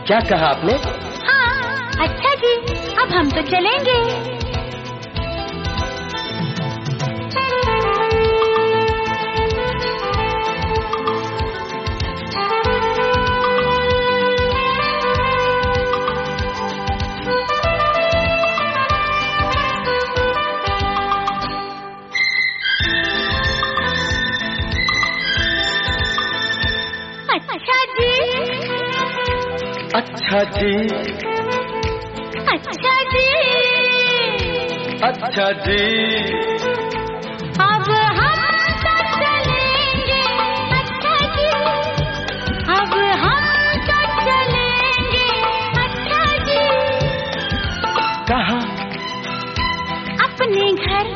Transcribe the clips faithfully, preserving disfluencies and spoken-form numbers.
क्या कहा आपने? हाँ, अच्छा जी, अब हम तो चलेंगे। अच्छा जी, अच्छा जी, अच्छा जी, अब हम तो चलेंगे। अच्छा जी, अब हम तो चलेंगे। अच्छा जी, कहाँ? अपने घर।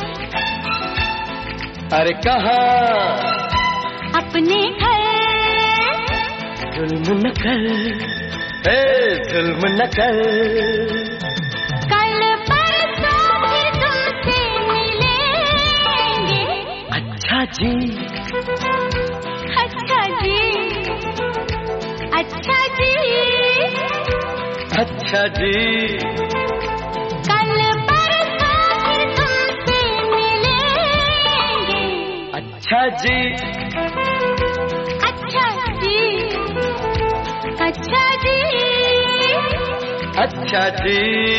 अरे कहाँ? अपने घर। जुल्म न कर, ए जुल्म न कर, कल परसों फिर तुमसे मिलेंगे। अच्छा जी, अच्छा जी, अच्छा जी, अच्छा जी, कल परसों फिर तुमसे मिलेंगे। अच्छा जी, अच्छा जी, अच्छा जी, अच्छा जी।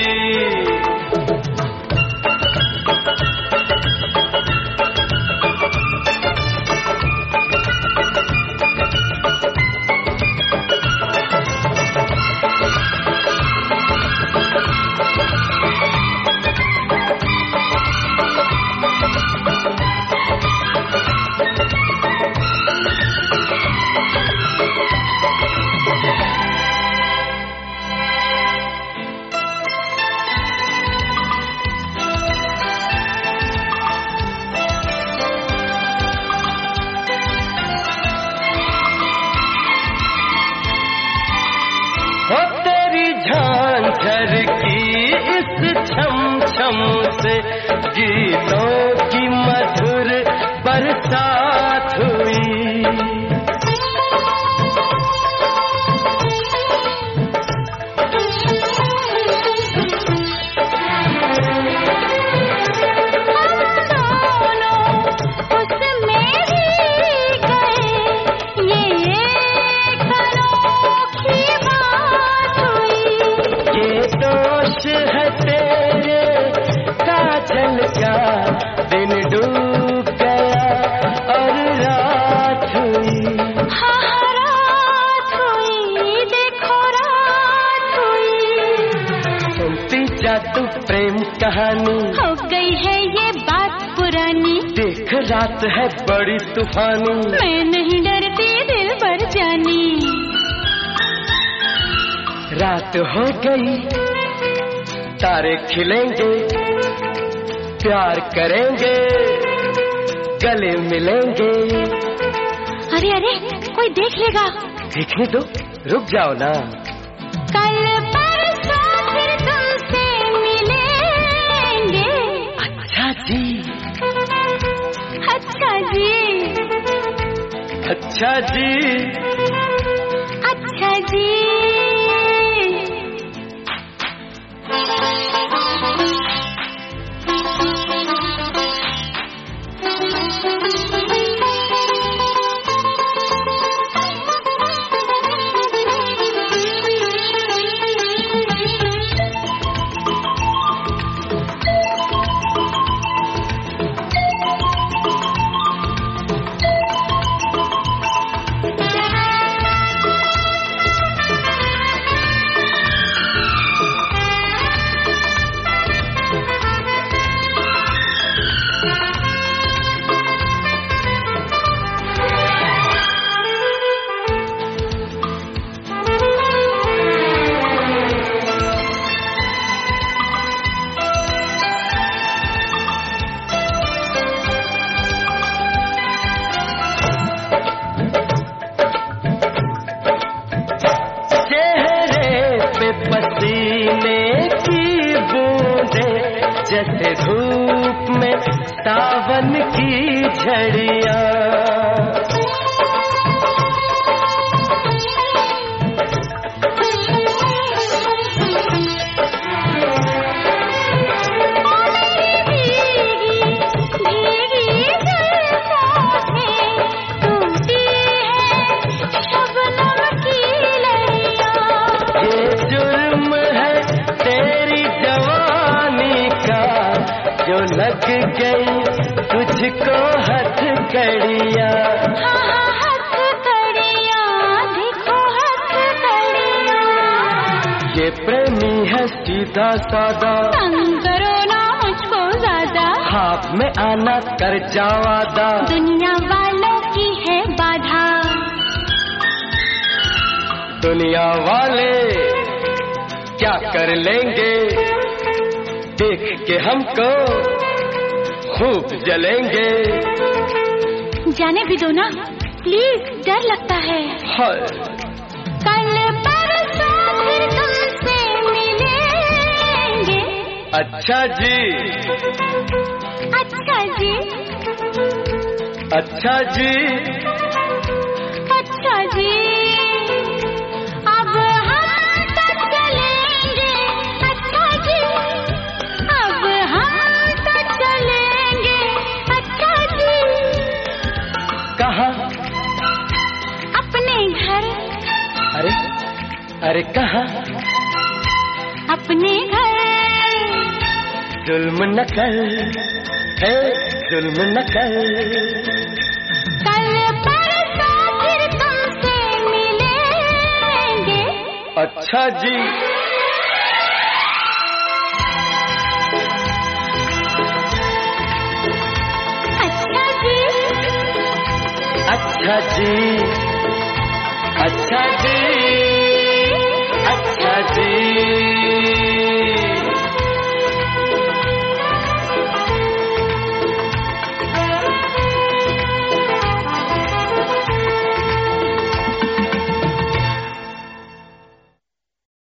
हो तेरी झांझर की इस छम छम से गीतों की मधुर बरसात हुई। दिन डूब गया और रात हुई। हाँ रात हुई, देखो रात हुई। सुनती जा तू प्रेम कहानी, हो गई है ये बात पुरानी। देख रात है बड़ी तूफानी, मैं नहीं डरती दिल भर जानी। रात हो गई, तारे खिलेंगे, प्यार करेंगे, गले मिलेंगे। अरे अरे, कोई देख लेगा। देखने दो, रुक जाओ ना। कल परसों फिर तुमसे मिलेंगे। अच्छा जी, अच्छा जी, अच्छा जी, अच्छा जी। जैसे धूप में सावन की झड़ियाँ, लग गई तुझको हथकड़ियाँ। हाँ हाँ हथकड़ियाँ, देखो हथकड़ियाँ। ये प्रेमी है सीधा सादा, तंग करो ना मुझको ज्यादा। ख्वाब में आना कर जाओ वादा, दुनिया वालों की है बाधा। दुनिया वाले क्या कर लेंगे, देख के हमको खूब जलेंगे। जाने भी दो ना प्लीज, डर लगता है। हाय कल परसों फिर तुमसे मिलेंगे। अच्छा जी, अच्छा जी, अच्छा जी, अच्छा जी। अब हम तो चलेंगे, अच्छा जी। अब हम तो चलेंगे, अच्छा जी। कहाँ? अपने घर। अरे अरे कहाँ? अपने घर। जुल्म न कर, हे जुल्म न कर। कल परसों फिर तुमसे मिलेंगे। अच्छा जी, अच्छा जी, अच्छा जी, अच्छा जी, अच्छा जी।